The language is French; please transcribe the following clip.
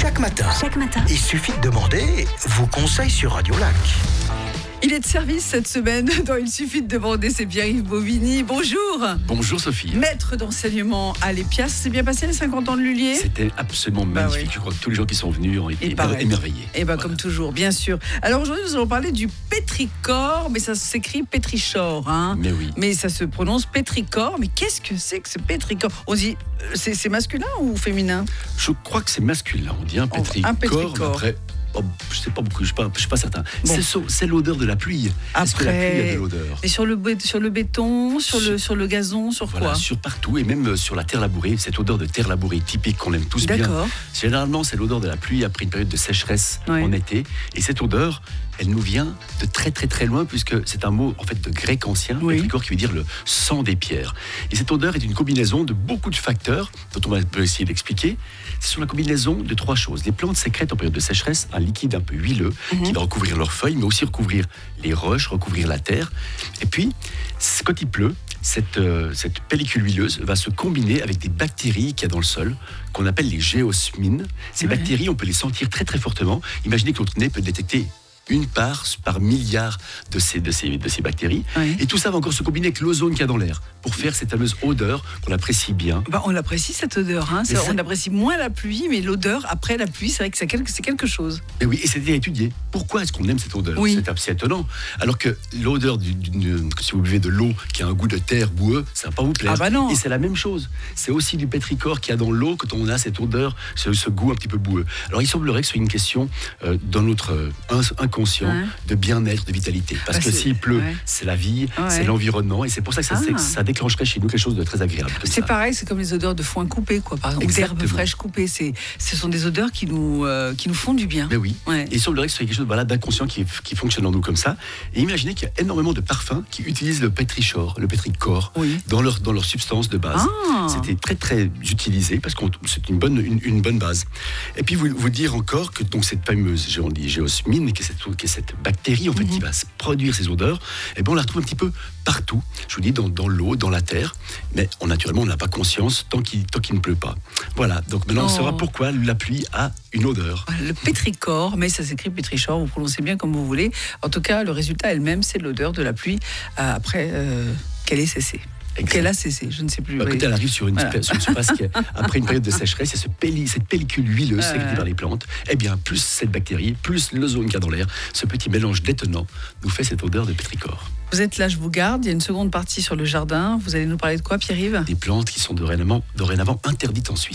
Chaque matin, il suffit de demander vos conseils sur Radio Lac. Il est de service cette semaine dans Il suffit de demander, c'est Pierre-Yves Bovigny. Bonjour. Bonjour Sophie. Maître d'enseignement à l'Épias, c'est bien passé les 50 ans de Lullier? C'était absolument magnifique. Oui. Je crois que tous les gens qui sont venus ont été émerveillés. Et voilà. Comme toujours, bien sûr. Alors aujourd'hui, nous allons parler du pétrichor, mais ça s'écrit pétrichor. Mais oui. Mais ça se prononce pétrichor. Mais qu'est-ce que c'est que ce pétrichor? On dit, c'est masculin ou féminin? Je crois que c'est masculin. On dit un pétrichor. Mais après, je sais pas beaucoup, je suis pas certain. Bon. C'est l'odeur de la pluie. Est-ce que la pluie a de l'odeur? Et sur le béton, sur le gazon, sur quoi? Sur partout, et même sur la terre labourée, cette odeur de terre labourée typique qu'on aime tous bien. Généralement, c'est l'odeur de la pluie après une période de sécheresse en été. Et cette odeur, elle nous vient de très très très loin, puisque c'est un mot en fait de grec ancien, pétrichor, qui veut dire le sang des pierres. Et cette odeur est une combinaison de beaucoup de facteurs dont on va essayer d'expliquer. C'est sur la combinaison de trois choses. Les plantes sécrètent en période de sécheresse un liquide un peu huileux qui va recouvrir leurs feuilles, mais aussi recouvrir les roches, recouvrir la terre. Et puis, quand il pleut, cette pellicule huileuse va se combiner avec des bactéries qu'il y a dans le sol, qu'on appelle les géosmines. Ces bactéries, on peut les sentir très très fortement. Imaginez que notre nez peut détecter une part par milliard de ces bactéries. Et tout ça va encore se combiner avec l'ozone qu'il y a dans l'air pour faire cette fameuse odeur qu'on apprécie bien. On apprécie cette odeur. On apprécie moins la pluie, mais l'odeur après la pluie, c'est vrai que c'est quelque chose. Et oui, et c'était étudié. Pourquoi est-ce qu'on aime cette odeur? C'est assez étonnant. Alors que l'odeur, si vous buvez de l'eau qui a un goût de terre boueux, ça ne va pas vous plaire. Non. Et c'est la même chose. C'est aussi du pétrichor qu'il y a dans l'eau quand on a cette odeur, ce goût un petit peu boueux. Alors il semblerait que ce soit une question dans notre inconscient de bien-être, de vitalité. Parce que s'il pleut, c'est la vie, c'est l'environnement, et c'est pour ça que ça déclencherait chez nous quelque chose de très agréable. C'est pareil, c'est comme les odeurs de foin coupé, par exemple, ou d'herbes fraîches coupées. Ce sont des odeurs qui nous font du bien. Mais oui. Et il semblerait que ce soit quelque chose d'inconscient qui fonctionne en nous comme ça. Et imaginez qu'il y a énormément de parfums qui utilisent le pétrichor dans leur substance de base. C'était très très utilisé parce que c'est une bonne base. Et puis vous dire encore que donc cette fameuse géosmine, qui est cette bactérie en fait qui va se produire ces odeurs, on la retrouve un petit peu partout. Je vous dis dans l'eau, dans la terre, mais naturellement on n'a pas conscience tant qu'il ne pleut pas. Voilà. Donc maintenant on saura pourquoi la pluie a une odeur. Le pétrichor, mais ça s'écrit pétrichor, vous prononcez bien comme vous voulez. En tout cas, le résultat elle-même, c'est l'odeur de la pluie après qu'elle ait cessé. Qu'elle a cessé, je ne sais plus. Quand elle arrive sur une surface qui, après une période de sécheresse, il y a cette pellicule huileuse sécrétée par les plantes. Plus cette bactérie, plus l'ozone qu'il y a dans l'air, ce petit mélange détonnant nous fait cette odeur de pétrichor. Vous êtes là, je vous garde. Il y a une seconde partie sur le jardin. Vous allez nous parler de quoi, Pierre-Yves? Des plantes qui sont dorénavant interdites en Suisse.